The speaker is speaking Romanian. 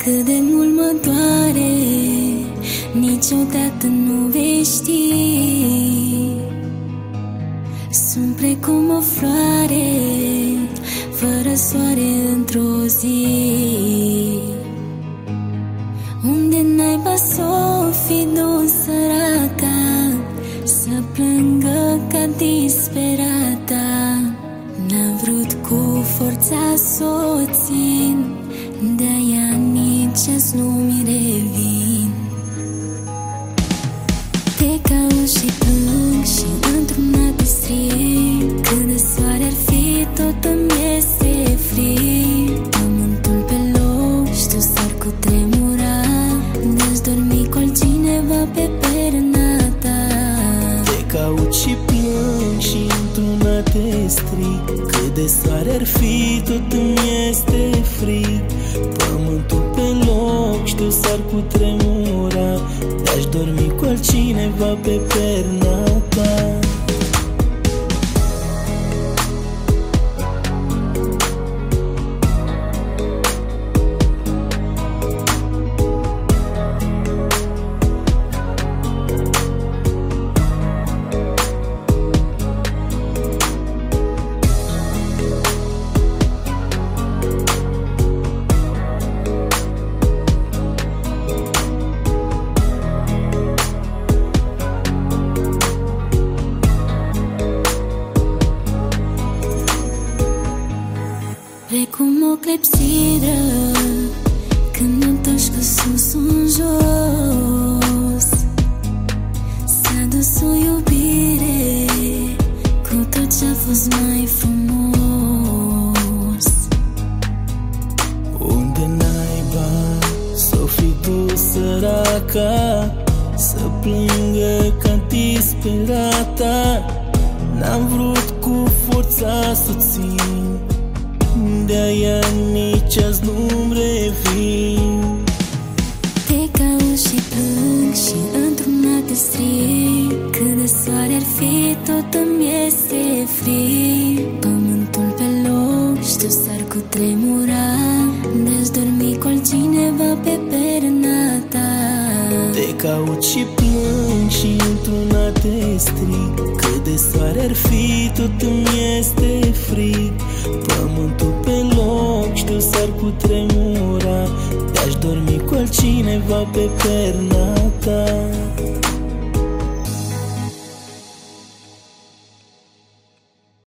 Cât de mult mă doare, niciodată nu vei ști. Sunt precum o floare, fără soare într-o zi. Unde naiba s-o fi dus săraca, să plângă ca disperata. N-am vrut cu forța s-o țin, de-aia nici azi nu-mi revin. Te caut și plâng și într-una te strig. Cât de soare ar fi, tot îmi este frig. Pământul pe loc și tu s-ar cutremura, de-aș dormi cu altcineva pe perna ta. Te caut și plâng și într-una te strig. Cât de soare ar fi, tot îmi este frig. Pământul pe loc și tu s-ar cutremura, de-aș dormi cu altcineva pe perna ta. Precum o clepsidră, când mă întorci cu sus în jos. S-a dus o iubire cu tot ce-a fost mai frumos. Unde naiba s-o fi dus săraca, să plângă ca disperata. N-am vrut cu forța să țin, de-aia nici azi nu-mi revin. Te caut și plâng și într-una te strig. Cât de soare ar fi, tot îmi este frig. Pământul pe loc și tu s-ar cutremura, de-aș dormi cu altcineva pe perna ta. Te caut și plâng și într-una te strig. Cât de soare ar fi, tot îmi este frig. Pământul pe loc și tu s-ar cutremura, de-aș dormi cu altcineva pe perna ta.